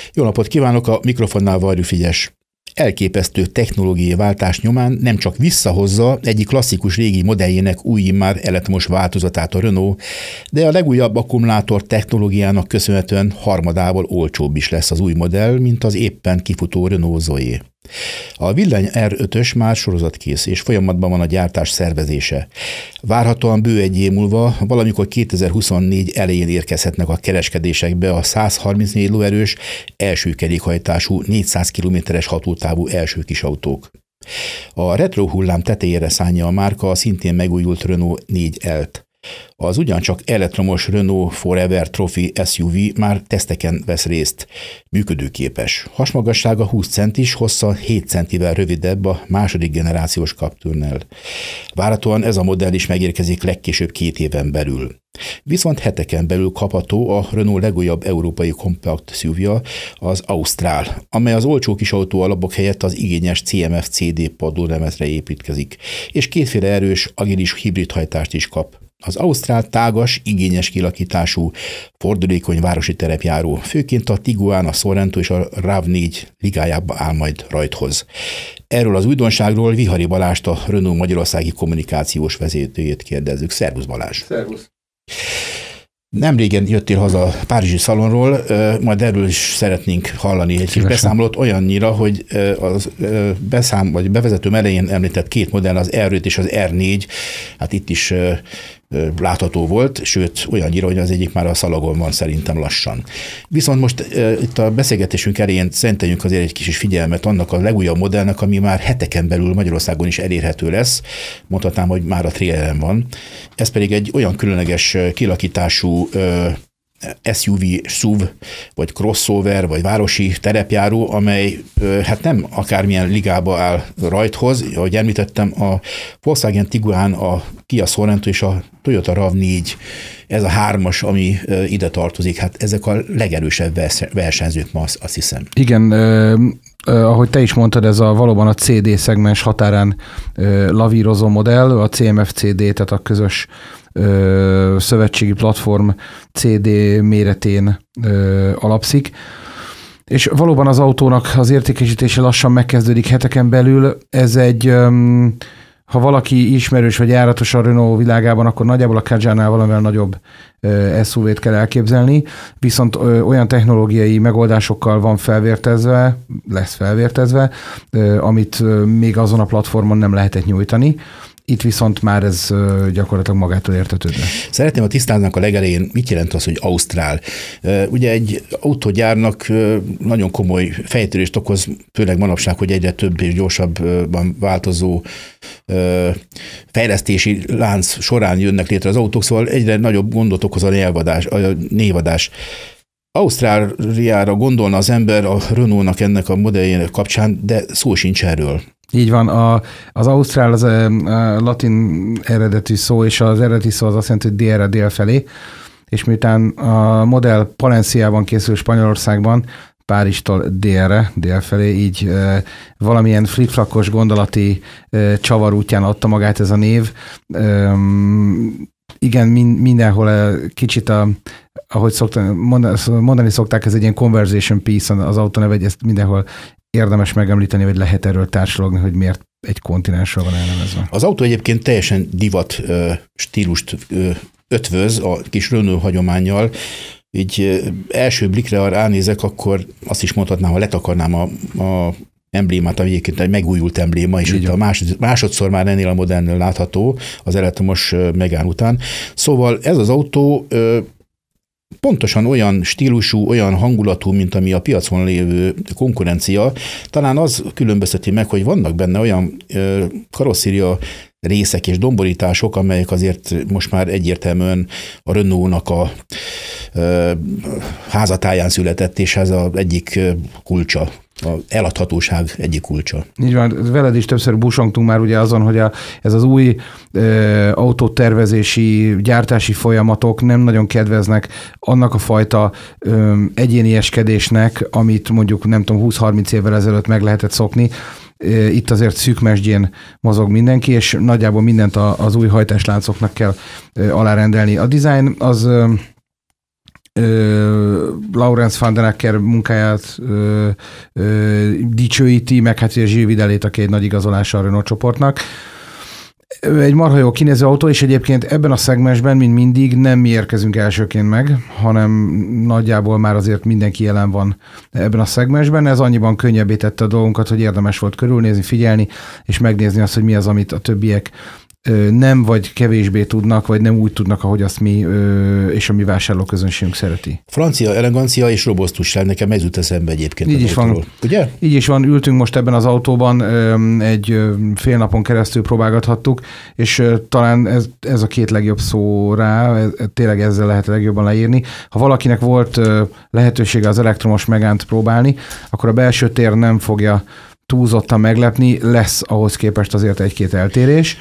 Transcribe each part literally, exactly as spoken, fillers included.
Jó napot kívánok, a mikrofonnál Varjú Frigyes. Elképesztő technológiai váltás nyomán nem csak visszahozza egyik klasszikus régi modelljének új, már elektromos változatát a Renault, de a legújabb akkumulátor technológiának köszönhetően harmadával olcsóbb is lesz az új modell, mint az éppen kifutó Renault Zoe. A villany er ötös már sorozatkész, és folyamatban van a gyártás szervezése. Várhatóan bő egy év múlva, valamikor kétezer-huszonnégy elején érkezhetnek a kereskedésekbe a száz harmincnégy lóerős, első kerékhajtású, négyszáz kilométeres hatótávú első kisautók. A retro hullám tetejére szánja a márka a szintén megújult Renault négy el-t. Az ugyancsak elektromos Renault Forever Trophy es u vé már teszteken vesz részt. Működőképes. Hasmagassága húsz centis, hossza hét centivel rövidebb a második generációs Capturnnel. Várhatóan ez a modell is megérkezik legkésőbb két éven belül. Viszont heteken belül kapható a Renault legújabb európai kompakt es u vé-ja, az Austral, amely az olcsó kis autó alapok helyett az igényes cé em ef cé dé padlólemezre építkezik, és kétféle erős, agilis hibrid hajtást is kap. Az Austral tágas, igényes kilakítású, fordulékony városi terepjáró, főként a Tiguan, a Sorento és a ráv négy ligájába áll majd rajthoz. Erről az újdonságról Vihari Balást, a Renault magyarországi kommunikációs vezetőjét kérdezzük. Szervusz Balázs! Szervusz! Nemrégen jöttél haza a párizsi szalonról, majd erről is szeretnénk hallani egy kis beszámolót olyannyira, hogy az beszám, vagy bevezetőm elején említett két modell, az er öt és az er négy, hát itt is látható volt, sőt olyannyira, hogy az egyik már a szalagon van szerintem lassan. Viszont most itt a beszélgetésünk elején szenteljünk azért egy kis figyelmet annak a legújabb modellnek, ami már heteken belül Magyarországon is elérhető lesz. Mondhatnám, hogy már a traileren van. Ez pedig egy olyan különleges kilakítású es u vé, es u vé, vagy crossover, vagy városi terepjáró, amely hát nem akármilyen ligába áll rajthoz. Ahogy említettem, a Volkswagen Tiguan, a Kia Sorento és a Toyota ráv négy, ez a hármas, ami ide tartozik, hát ezek a legerősebb versenyzők ma, azt hiszem. Igen, eh, eh, ahogy te is mondtad, ez a valóban a cé dé szegmens határán eh, lavírozó modell, a cé em ef cé dé, tehát a közös Ö, szövetségi platform cé dé méretén ö, alapszik. És valóban az autónak az értékesítése lassan megkezdődik heteken belül. Ez egy, öm, ha valaki ismerős vagy járatos a Renault világában, akkor nagyjából a Kadjannál valamivel nagyobb ö, es u vét kell elképzelni, viszont ö, olyan technológiai megoldásokkal van felvértezve, lesz felvértezve, ö, amit ö, még azon a platformon nem lehetett nyújtani. Itt viszont már ez gyakorlatilag magától értetődne. Szeretném, ha tisztáznak a legelején, mit jelent az, hogy Austral. Ugye egy autógyárnak nagyon komoly fejtörést okoz, főleg manapság, hogy egyre több és gyorsabban változó fejlesztési lánc során jönnek létre az autók, szóval egyre nagyobb gondot okoz a névadás. A névadás. Ausztráliára gondolna az ember a Renault-nak ennek a modelljének kapcsán, de szó sincs erről. Így van, a, az Austral az a, a latin eredetű szó, és az eredeti szó az azt jelenti, hogy délre, dél felé, és miután a modell Palenciában készül Spanyolországban, Párizstól délre, dél felé, így e, valamilyen flipflakos gondolati e, csavar útján adta magát ez a név. E, igen, min, mindenhol kicsit a, ahogy szokta, mondani, mondani szokták, ez egy ilyen conversation piece az autó neve, ezt mindenhol érdemes megemlíteni, hogy lehet erről társalogni, hogy miért egy kontinensről van elnevezve. Az autó egyébként teljesen divat stílust ötvöz a kis Renault hagyománnyal. Így első blikre, ha ránézek, akkor azt is mondhatnám, ha letakarnám a, a emblémát, ami egyébként egy megújult embléma, és itt a másod, másodszor már ennél a modellnél látható az elektromos Megane után. Szóval ez az autó pontosan olyan stílusú, olyan hangulatú, mint ami a piacon lévő konkurencia. Talán az különbözteti meg, hogy vannak benne olyan karosszéria részek és domborítások, amelyek azért most már egyértelműen a Renault-nak a házatáján született, és ez az egyik kulcsa, az eladhatóság egyik kulcsa. Így van, veled is többször busongtunk már ugye azon, hogy a, ez az új e, autótervezési, gyártási folyamatok nem nagyon kedveznek annak a fajta e, egyénieskedésnek, amit mondjuk nem tudom húsz-harminc évvel ezelőtt meg lehetett szokni. E, itt azért szűk mesdjén mozog mindenki, és nagyjából mindent a, az új hajtásláncoknak kell e, alárendelni. A design az e, ö, Laurens van den Acker munkáját ö, ö, dicsőíti, meg hát Gilles Videlét, aki egy nagy igazolása a Renault csoportnak. Egy marha jó kinéző autó, és egyébként ebben a szegmensben, mint mindig, nem mi érkezünk elsőként meg, hanem nagyjából már azért mindenki jelen van ebben a szegmensben. Ez annyiban könnyebbé tette a dolgunkat, hogy érdemes volt körülnézni, figyelni, és megnézni azt, hogy mi az, amit a többiek nem vagy kevésbé tudnak, vagy nem úgy tudnak, ahogy azt mi és a mi vásárlóközönségünk szereti. Francia elegancia és robosztusság, nekem ez jut eszembe egyébként. Így is van. Ugye? Így is van, ültünk most ebben az autóban, egy fél napon keresztül próbálgathattuk, és talán ez, ez a két legjobb szó rá, tényleg ezzel lehet legjobban leírni. Ha valakinek volt lehetősége az elektromos Megánt próbálni, akkor a belső tér nem fogja túlzottan meglepni, lesz ahhoz képest azért egy-két eltérés.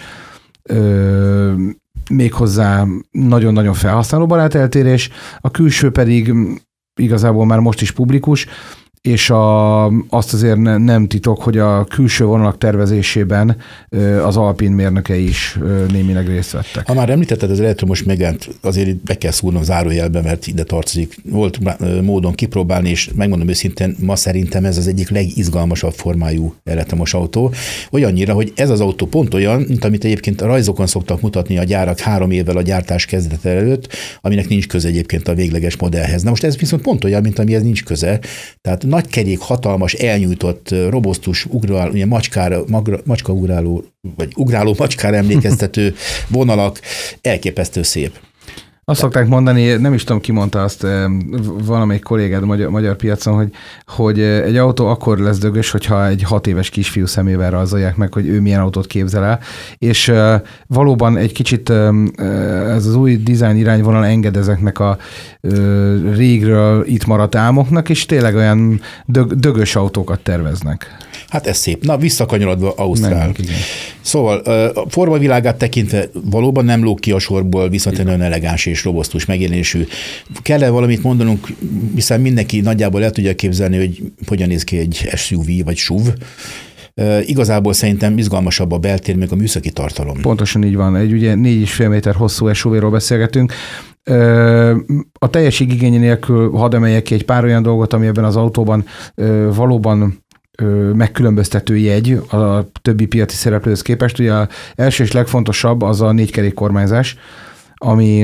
Ö, méghozzá nagyon-nagyon felhasználóbarát eltérés, a külső pedig igazából már most is publikus, és a, azt azért ne, nem titok, hogy a külső vonalak tervezésében az Alpine mérnökei is némileg részt vettek. Ha már említetted az elektromos Megánt, azért be kell szúrnom zárójelbe, mert ide tartozik. Volt módon kipróbálni, és megmondom őszintén, ma szerintem ez az egyik legizgalmasabb formájú elektromos autó. Olyannyira, hogy ez az autó pont olyan, mint amit egyébként a rajzokon szoktak mutatni a gyárak három évvel a gyártás kezdete előtt, aminek nincs köze egyébként a végleges modellhez. Na most ez viszont pont olyan, mint amihez nincs köze. Tehát nagy kerék, hatalmas, elnyújtott, robosztus, ugráló, ugye macskára, magra, macska ugráló, vagy ugráló macskára emlékeztető vonalak, elképesztő szép. Azt szokták mondani, nem is tudom, ki mondta azt, valamelyik kollégád magyar, magyar piacon, hogy, hogy egy autó akkor lesz dögös, hogyha egy hat éves kisfiú szemével rajzolják meg, hogy ő milyen autót képzel el, és valóban egy kicsit ez az új dizájn irányvonal enged ezeknek a régről itt maradt álmoknak, és tényleg olyan dög, dögös autókat terveznek. Hát ez szép. Na, visszakanyarodva Ausztrál. Szóval a formavilágát tekintve valóban nem lóg ki a sorból, viszont nagyon elegáns és robosztus megjelenésű. Kell-e valamit mondanunk, hiszen mindenki nagyjából el tudja képzelni, hogy hogyan néz ki egy es u vé vagy es u vé. Uh, igazából szerintem izgalmasabb a beltér, meg a műszaki tartalom. Pontosan így van. Egy ugye négy és fél méter hosszú es u véről beszélgetünk. Uh, a teljesség igénye nélkül hadd emeljek ki egy pár olyan dolgot, ami ebben az autóban uh, valóban megkülönböztető jegy a többi piaci szereplőhöz képest. Ugye az első és legfontosabb az a négykerék kormányzás, ami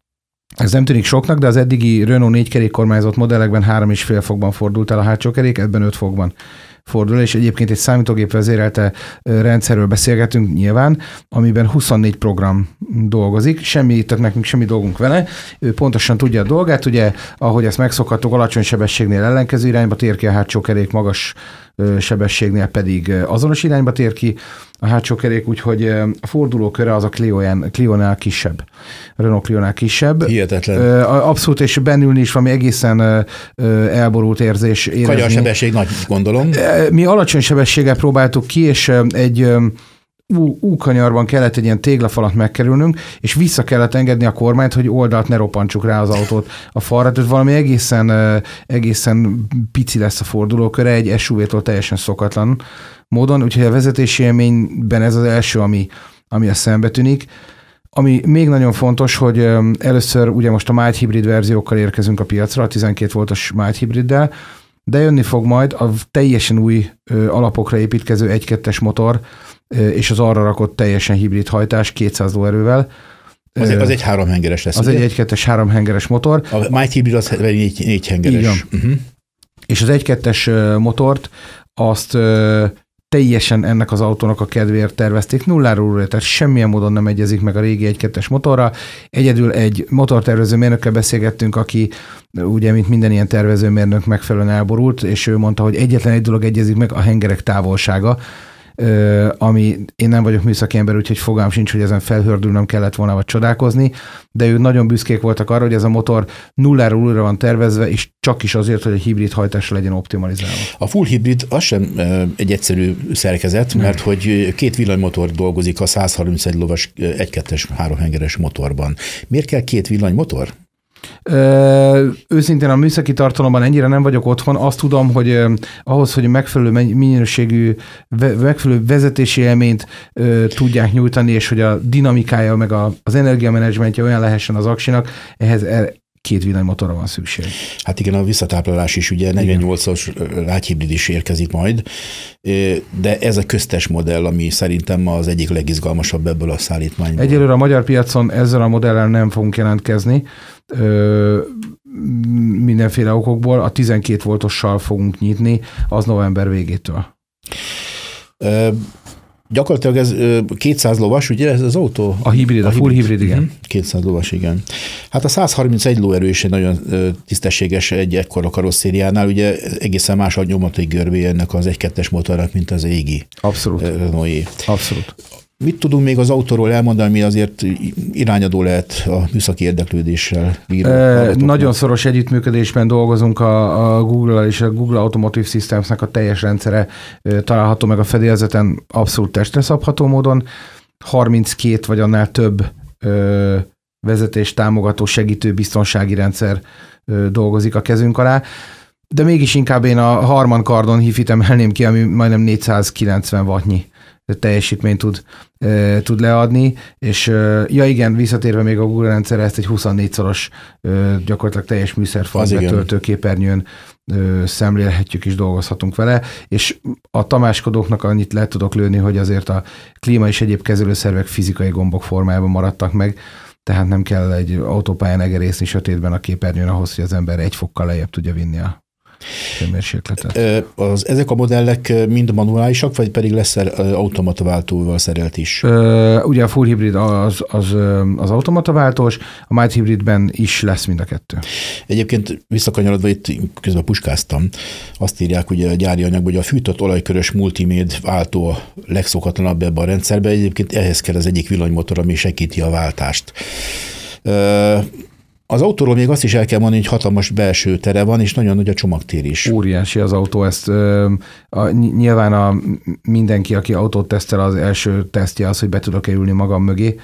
ez nem tűnik soknak, de az eddigi Renault négykerék kormányzott modellekben három és fél fokban fordult el a hátsó kerék, ebben öt fokban fordul, és egyébként egy számítógép vezérelte rendszerről beszélgetünk nyilván, amiben huszonnégy program dolgozik, semmi, tehát nekünk semmi dolgunk vele, ő pontosan tudja a dolgát, ugye, ahogy ezt megszokhattuk, alacsony sebességnél ellenkező irányba tér ki a hátsó kerék, magas sebességnél pedig azonos irányba tér ki a hátsó kerék, úgyhogy a fordulóköre az a Clio-nál kisebb. A Renault Clio-nál kisebb. Hihetetlen. Abszolút, és bennülni is valami egészen elborult érzés érezni. Kagya sebesség nagy, gondolom. Mi alacsony sebességgel próbáltuk ki, és egy U-kanyarban kellett egy ilyen téglafalat megkerülnünk, és vissza kellett engedni a kormányt, hogy oldalt ne roppantsuk rá az autót a falra. Tehát valami egészen, egészen pici lesz a fordulóköre, egy es u vé-től teljesen szokatlan módon, úgyhogy a vezetési élményben ez az első, ami, ami a szembe tűnik. Ami még nagyon fontos, hogy először ugye most a mild hibrid verziókkal érkezünk a piacra, a tizenkét voltos mild hibriddel, de jönni fog majd a teljesen új alapokra építkező egy kettes motor, és az arra rakott teljesen hibrid hajtás kétszáz lóerővel. Az, az egy háromhengeres lesz. Az ugye? egy egy kettes háromhengeres motor. A mild hibrid az négy, négy hengeres. Uh-huh. És az egy kettes motort azt teljesen ennek az autónak a kedvéért tervezték, nulláról, tehát semmilyen módon nem egyezik meg a régi egy kettes motorra. Egyedül egy motortervező mérnökkel beszélgettünk, aki ugye, mint minden ilyen tervezőmérnök megfelelően elborult, és ő mondta, hogy egyetlen egy dolog egyezik meg, a hengerek távolsága, ami én nem vagyok műszaki ember, úgyhogy fogalmam sincs, hogy ezen felhördülnöm kellett volna, vagy csodálkozni, de ők nagyon büszkék voltak arra, hogy ez a motor nulláról újra van tervezve, és csak is azért, hogy a hibrid hajtásra legyen optimalizálva. A full hibrid az sem egy egyszerű szerkezet, nem. Mert hogy két villanymotor dolgozik a száz harmincegy lovas egy kettes háromhengeres motorban. Miért kell két villanymotor? Ö, őszintén a műszaki tartalomban ennyire nem vagyok otthon. Azt tudom, hogy ö, ahhoz, hogy megfelelő minőségű, ve, megfelelő vezetési élményt ö, tudják nyújtani, és hogy a dinamikája, meg a, az energiamenedzsmentje olyan lehessen az aksinak, ehhez két villanymotorra van szükség. Hát igen, a visszatáplálás is, ugye negyvennyolcas lágyhibrid is érkezik majd, de ez a köztes modell, ami szerintem az egyik legizgalmasabb ebből a szállítmányból. Egyelőre a magyar piacon ezzel a modellel nem fogunk jelentkezni, Ö, mindenféle okokból. A tizenkét voltossal fogunk nyitni, az november végétől. Ö, gyakorlatilag ez kétszáz lovas, ugye ez az autó? A hibrid, a, a full hibrid, igen. kétszáz lovas, igen. Hát a száz harmincegy lóerő is egy nagyon tisztességes egy ekkora karosszériánál, ugye egészen más a nyomati görbéje ennek az egy kettes motornak, mint az égi. Abszolút. Renault-é. Abszolút. Mit tudunk még az autóról elmondani, mi azért irányadó lehet a műszaki érdeklődéssel bíró? E, nagyon szoros együttműködésben dolgozunk a, a Google-al, és a Google Automotive Systems-nek a teljes rendszere e, található meg a fedélzeten abszolút testre szabható módon. harminckét vagy annál több e, vezetés támogató segítő biztonsági rendszer e, dolgozik a kezünk alá. De mégis inkább én a Harman Kardon hifit emelném ki, ami majdnem négyszázkilencven wattnyi teljesítményt tud, e, tud leadni, és e, ja igen, visszatérve még a Google rendszerre, ezt egy huszonnégyszoros e, gyakorlatilag teljes műszerfal betöltő képernyőn e, szemlélhetjük és dolgozhatunk vele, és a tamáskodóknak annyit le tudok lőni, hogy azért a klíma és egyéb kezelőszervek fizikai gombok formájában maradtak meg, tehát nem kell egy autópályán egerészni sötétben a képernyőn ahhoz, hogy az ember egy fokkal lejjebb tudja vinni a hőmérsékletet. Az, ezek a modellek mind manuálisak, vagy pedig lesz automataváltóval szerelt is? Ugye a full hibrid az, az, az automataváltós, a mild hibridben is lesz mind a kettő. Egyébként visszakanyarodva itt közben puskáztam, azt írják ugye a gyári anyagban, hogy a fűtött olajkörös multiméd váltó a legszokatlanabb ebben a rendszerben, egyébként ehhez kell az egyik villanymotor, ami segíti a váltást. Az autóról még azt is el kell mondani, hogy hatalmas belső tere van, és nagyon nagy a csomagtér is. Óriási az autó, ezt a, nyilván a, mindenki, aki autót tesztel, az első tesztje az, hogy be tudok-e ülni magam mögé.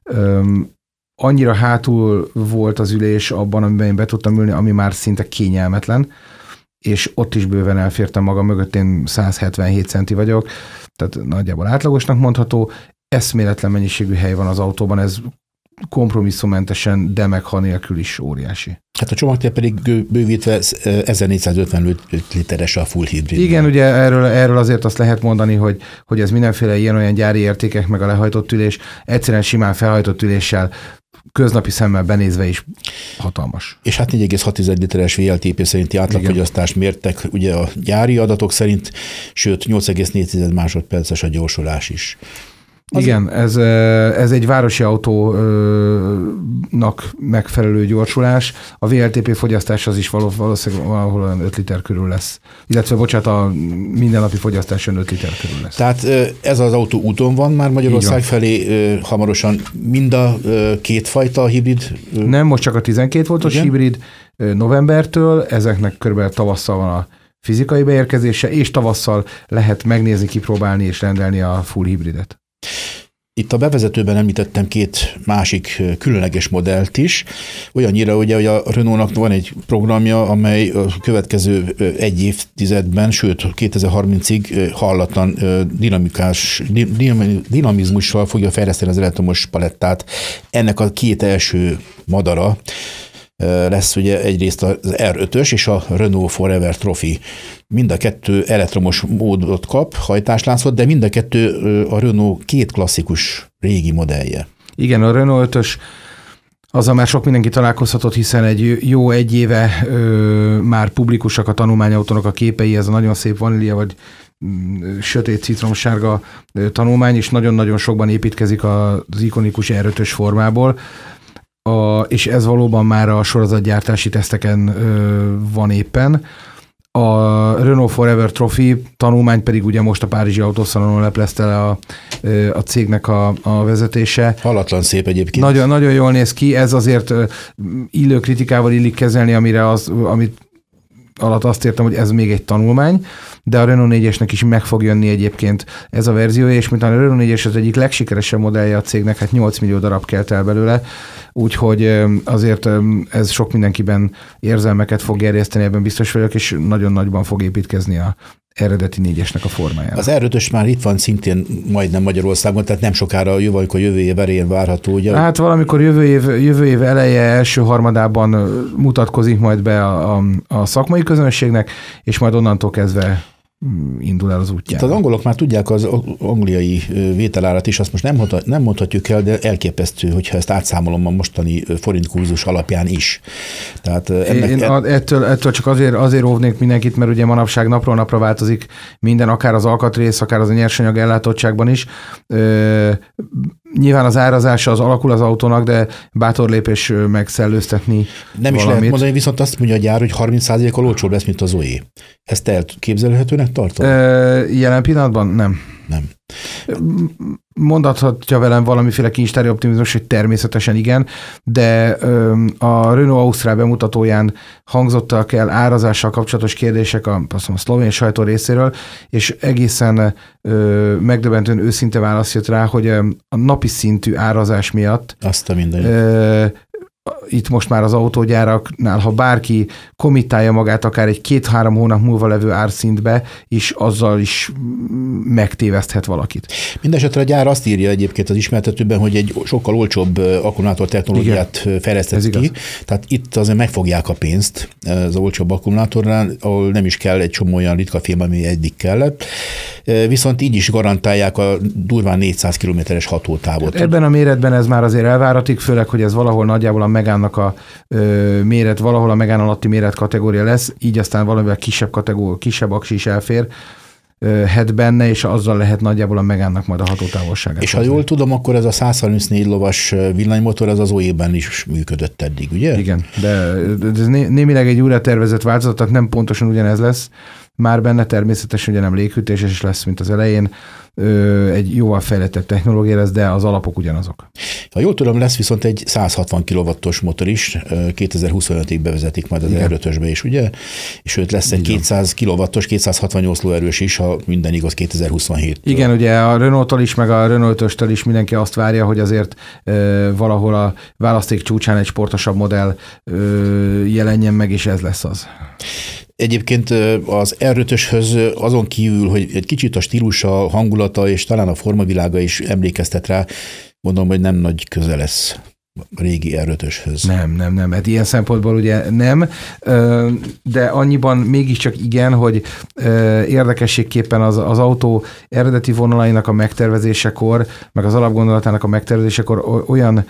Annyira hátul volt az ülés abban, amiben én be tudtam ülni, ami már szinte kényelmetlen, és ott is bőven elfértem magam mögött, én száz hetvenhét centi vagyok, tehát nagyjából átlagosnak mondható. Eszméletlen mennyiségű hely van az autóban, ez kompromisszummentesen, de meg ha nélkül is óriási. Hát a csomagtér pedig bővítve ezernégyszázötven literes a full hibrid. Igen, ugye erről, erről azért azt lehet mondani, hogy, hogy ez mindenféle ilyen-olyan gyári értékek, meg a lehajtott ülés, egyszerűen simán felhajtott üléssel, köznapi szemmel benézve is hatalmas. És hát négy egész hat literes vé el té pé szerinti átlagfogyasztást mértek ugye a gyári adatok szerint, sőt nyolc egész négy másodperces a gyorsulás is. Az igen, ez, ez egy városi autónak megfelelő gyorsulás. A vé el té pé fogyasztás az is valószínűleg valahol olyan öt liter körül lesz. Illetve, bocsánat, a mindennapi fogyasztás öt liter körül lesz. Tehát ez az autó úton van már Magyarország felé hamarosan mind a két fajta hibrid? Nem, most csak a tizenkét voltos igen? hibrid novembertől, ezeknek körülbelül tavasszal van a fizikai beérkezése, és tavasszal lehet megnézni, kipróbálni és rendelni a full hibridet. Itt a bevezetőben említettem két másik különleges modellt is, olyannyira ugye, hogy a Renault-nak van egy programja, amely a következő egy évtizedben, sőt kétezer-harmincig hallatlan dinamikás, dinamizmussal fogja fejleszteni az elektromos palettát. Ennek a két első madara lesz ugye egyrészt az er ötös és a Renault Forever Trophy. Mind a kettő elektromos módot kap, hajtásláncot, de mind a kettő a Renault két klasszikus régi modellje. Igen, a Renault ötös azzal már sok mindenki találkozhatott, hiszen egy jó egy éve ö, már publikusak a tanulmányautónak a képei, ez a nagyon szép vanília vagy sötét citromsárga tanulmány, és nagyon-nagyon sokban építkezik az ikonikus er ötös formából. A, és ez valóban már a sorozatgyártási teszteken ö, van éppen. A Renault Forever Trophy tanulmány pedig ugye most a Párizsi Autószalonon leplezte le a, a cégnek a, a vezetése. Hallatlan szép egyébként. Nagyon, nagyon jól néz ki, ez azért illő kritikával illik kezelni, amire az, amit alatt azt értem, hogy ez még egy tanulmány, de a Renault négyesnek is meg fog jönni egyébként ez a verziója, és mint a Renault négyes az egyik legsikeresebb modellje a cégnek, hát nyolc millió darab kelt el belőle, úgyhogy azért ez sok mindenkiben érzelmeket fog gerjeszteni, ebben biztos vagyok, és nagyon nagyban fog építkezni a eredeti négyesnek a formájában. Az er ötös már itt van szintén majdnem Magyarországon, tehát nem sokára jövő, amikor jövő év elején várható. Ugye? Hát valamikor jövő év, jövő év eleje első harmadában mutatkozik majd be a, a, a szakmai közönségnek, és majd onnantól kezdve indul el az útjára. Az angolok már tudják az angliai vételárat is, azt most nem, nem mondhatjuk el, de elképesztő, hogyha ezt átszámolom a mostani forint kurzus alapján is. Tehát ennek Én el... ettől, ettől csak azért, azért óvnék mindenkit, mert ugye manapság napról napra változik minden, akár az alkatrész, akár az a nyersanyag ellátottságban is. Ö, nyilván az árazása az alakul az autónak, de bátor lépés megszellőztetni Nem valamit. is lehet mondani, viszont azt mondja a gyár, hogy harminc százalékkal olcsóbb lesz, mint a Zoe. Ezt elképzelhetőnek tartom? Ö, jelen pillanatban nem. Nem. Mondathatja velem valamiféle kincstári optimizmus, hogy természetesen igen, de a Renault Ausztrál bemutatóján hangzottak el árazással kapcsolatos kérdések a, azt mondom, a szlovén sajtó részéről, és egészen ö, megdöbbentően őszinte válasz jött rá, hogy a napi szintű árazás miatt azt a minden. Ö, itt most már az autógyáraknál, ha bárki kommittálja magát akár egy két-három hónap múlva levő árszintbe, is azzal is megtéveszthet valakit. Mindenesetre a gyár azt írja egyébként az ismertetőben, hogy egy sokkal olcsóbb akkumulátor technológiát fejlesztett ki, tehát itt azért megfogják a pénzt az olcsóbb akkumulátornál, ahol nem is kell egy csomó olyan ritka film, ami eddig kellett, viszont így is garantálják a durván négyszáz kilométeres hatótávot. Ebben a méretben ez már azért elváratik, főleg, hogy ez valahol nagyjából a Megánnak a ö, méret, valahol a Megán alatti méret kategória lesz, így aztán valamivel kisebb kategória, kisebb aksi is elfér het benne, és azzal lehet nagyjából a Megánnak majd a hatótávolságát. És ha jól tudom, akkor ez a száz harmincnégy lovas villanymotor, az az Zoe-ben is működött eddig, ugye? Igen, de ez némileg egy újra tervezett változat, tehát nem pontosan ugyanez lesz. Már benne természetesen ugye nem légfűtéses is lesz, mint az elején. Egy jóval fejlettebb technológia lesz, de az alapok ugyanazok. Ha jól tudom, lesz viszont egy száz hatvan kilowattos motor is, kétezer-huszonötig bevezetik majd az igen. er ötösbe is, ugye? És sőt lesz egy igen. kétszáz kilowattos, kétszázhatvannyolc lóerős is, ha minden igaz kétezer-huszonhéttől. Igen, ugye a Renault-tól is, meg a Renault ötöstől is mindenki azt várja, hogy azért e, valahol a választék csúcsán egy sportosabb modell e, jelenjen meg, és ez lesz az. Egyébként az er ötöshöz azon kívül, hogy egy kicsit a stílusa, hangulata és talán a formavilága is emlékeztet rá, mondom, hogy nem nagy köze lesz a régi er ötöshöz. Nem, nem, nem. Hát ilyen szempontból ugye nem, de annyiban mégiscsak igen, hogy érdekességképpen az, az autó eredeti vonalainak a megtervezésekor, meg az alapgondolatának a megtervezésekor olyan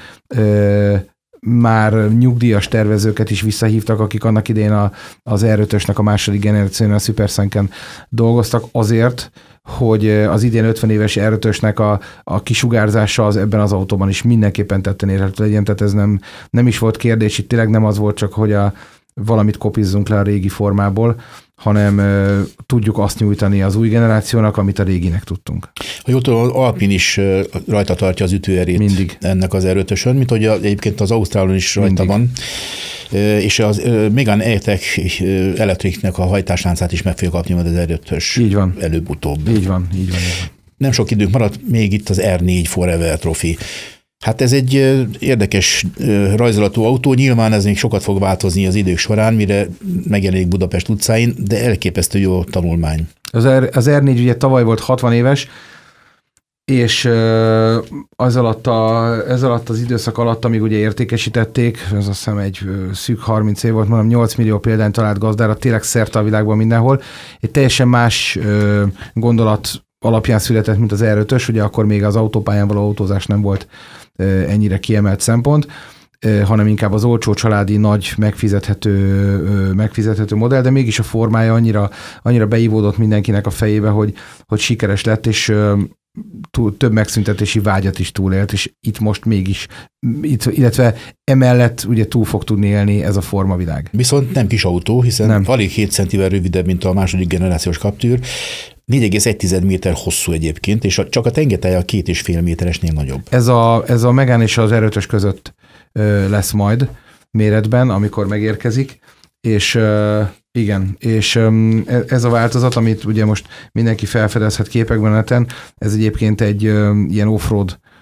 már nyugdíjas tervezőket is visszahívtak, akik annak idején a, az er ötösnek a második generációnál a Supersenken dolgoztak azért, hogy az idén ötven éves er ötösnek a, a kisugárzása az ebben az autóban is mindenképpen tetten érhető legyen, tehát ez nem, nem is volt kérdés, itt tényleg nem az volt csak, hogy a, valamit kopizzunk le a régi formából, hanem uh, tudjuk azt nyújtani az új generációnak, amit a réginek tudtunk. Ha jól tudom, az Alpin is uh, rajta tartja az ütőerét mindig. Ennek az er ötösön, mint hogy egyébként az Ausztrálon is rajta mindig. Van, uh, és az uh, Megane E-Tech uh, Electricnek a hajtásláncát is meg fogja kapni majd az er ötös így van. Előbb-utóbb. Így van, így van, így van. Nem sok időnk maradt, még itt az er négy Forever Trophy. Hát ez egy érdekes rajzolatú autó, nyilván ez még sokat fog változni az idők során, mire megjelenik Budapest utcáin, de elképesztő jó tanulmány. Az, R, az er négy ugye tavaly volt hatvan éves, és az alatt a, ez alatt az időszak alatt, amíg ugye értékesítették, ez azt hiszem egy szűk harminc év volt, mondom, nyolc millió példányt talált gazdára, tényleg szerte a világban mindenhol. Egy teljesen más gondolat alapján született, mint az er ötös, ugye akkor még az autópályán való autózás nem volt ennyire kiemelt szempont, hanem inkább az olcsó családi, nagy, megfizethető, megfizethető modell, de mégis a formája annyira, annyira beívódott mindenkinek a fejébe, hogy, hogy sikeres lett, és túl, több megszüntetési vágyat is túlélt, és itt most mégis, itt, illetve emellett ugye túl fog tudni élni ez a formavilág. Viszont nem kis autó, hiszen nem. Alig hét centivel rövidebb, mint a második generációs Captur, négy egész egy méter hosszú egyébként, és csak a tengetelje a két és fél méteresnél nagyobb. Ez a, ez a Megane és az er ötös között ö, lesz majd méretben, amikor megérkezik, és ö, igen, és ö, ez a változat, amit ugye most mindenki felfedezhet képekben neten, ez egyébként egy ö, ilyen offroad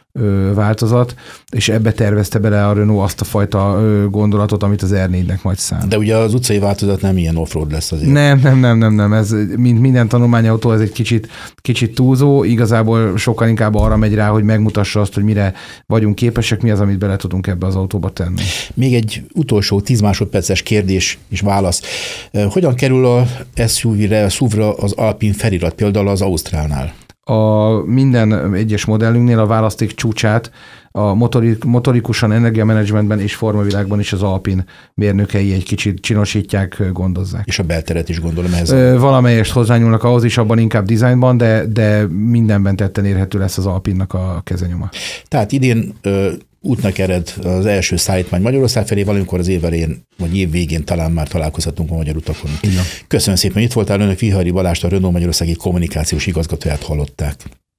változat, és ebbe tervezte bele a Renault azt a fajta gondolatot, amit az er négynek majd szán. De ugye az utcai változat nem ilyen offroad lesz azért. Nem, nem, nem, nem, nem. Ez, mint minden tanulmányautó, ez egy kicsit, kicsit túlzó. Igazából sokkal inkább arra megy rá, hogy megmutassa azt, hogy mire vagyunk képesek, mi az, amit bele tudunk ebbe az autóba tenni. Még egy utolsó tíz másodperces kérdés és válasz. Hogyan kerül a es u vé-re, a es u vé-ra az Alpine felirat, például az Ausztrálnál? A minden egyes modellünknél a választék csúcsát a motorik, motorikusan, energiamenedzsmentben és formavilágban is az Alpine mérnökei egy kicsit csinosítják, gondozzák. És a belteret is gondolom ehhez. Valamelyest hozzányúlnak ahhoz is, abban inkább dizájnban, de, de mindenben tetten érhető lesz az Alpine-nak a kezenyoma. Tehát idén ö, útnak ered az első szállítmány Magyarország felé, valamikor az év elején, vagy év végén talán már találkozhatunk a magyar utakon. Igen. Köszönöm szépen, itt voltál önök, Vihari Balást, a Renault Magyarországi kommunikációs igazgatóját hallották.